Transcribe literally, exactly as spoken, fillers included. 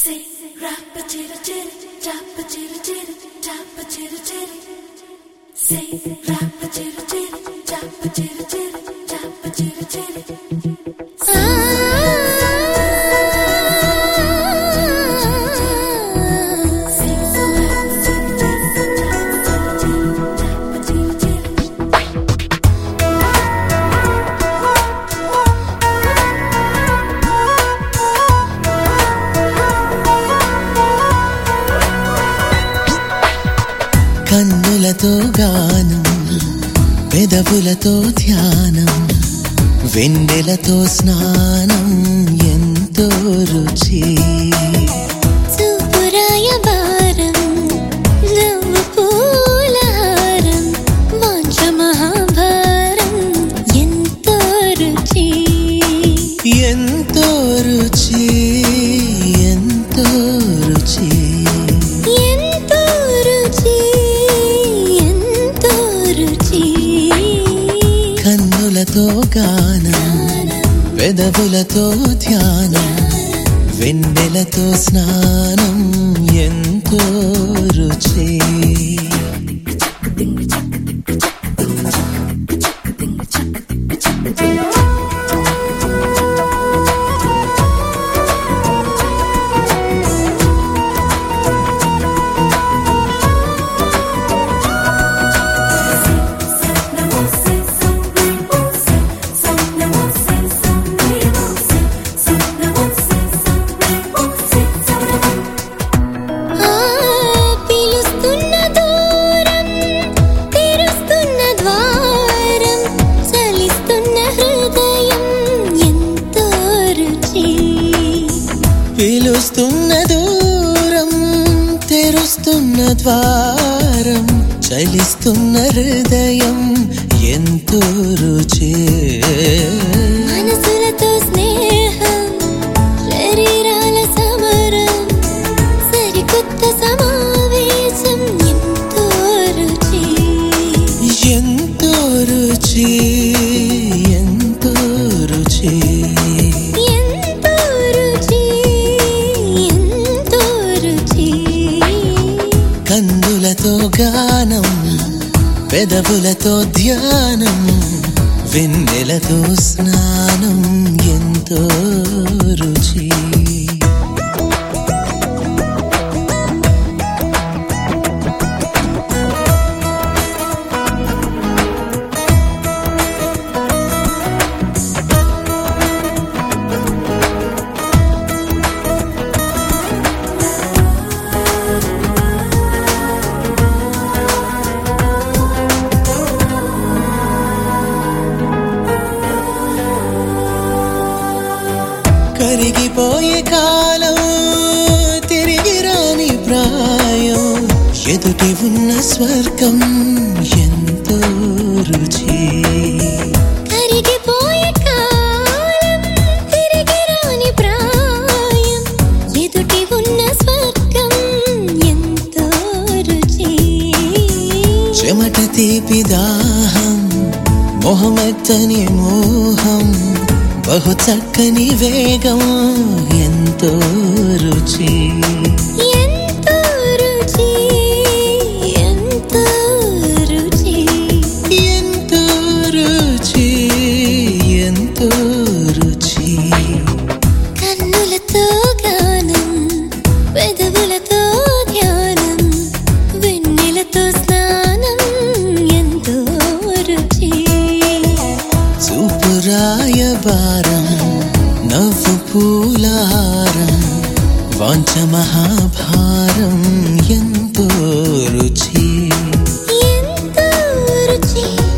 Say rap a chitty chitty, rap a chitty chitty, rap a chitty chitty. Say rap a chitty chitty, rap a chitty chitty, rap a chitty chitty. కన్నులతో గానం పెదవులతో ధ్యానం వెన్నెలతో స్నానం ఎంతో రుచి చూపురాయ భారం నవ్వు పూలహారం వాంఛ మహాభారం ఎంతో రుచి ఎంతో రుచి ఎంతో రుచి కన్నులతో గానం పెదవులతో ధ్యానం వెన్నెలతో స్నానం ఎంతో రుచి పిలుస్తున్న దూరం తెరుస్తున్న ద్వారం చలిస్తున్న హృదయం ఎంతో రుచి మనసులతో స్నేహం శరీరాల సమరం సరికొత్త సమావేశం ఎంతో రుచి ఎంతో రుచి ఎంతో రుచి కన్నులతో గానం పెదవులతో ధ్యానం వెన్నెలతో స్నానం ఎంతో రుచి కరిగిపోయే కాలం తిరిగి రాని ప్రాయం ఎదుటి ఉన్న స్వర్గం ఎంతో రుచి కరిగిపోయే కాలం తిరిగి రాని ప్రాయం ఎదుటి ఉన్న స్వర్గం ఎంతో రుచి చెమట తీపి దాహం మొహమెత్తని మోహం బహు చక్కని వేగం ఎంతో రుచి ఎంతో రుచి ఎంతో రుచి ఎంతో రుచి ఎంతో రుచి కన్నులతో గానం పెదవులతో ధ్యానం వెన్నెలతో స్నానం ఎంతో రుచి చూపురాయ భారం నవ్వు పూలహారం వాంఛ మహాభారం ఎంతో రుచి ఎంతో రుచి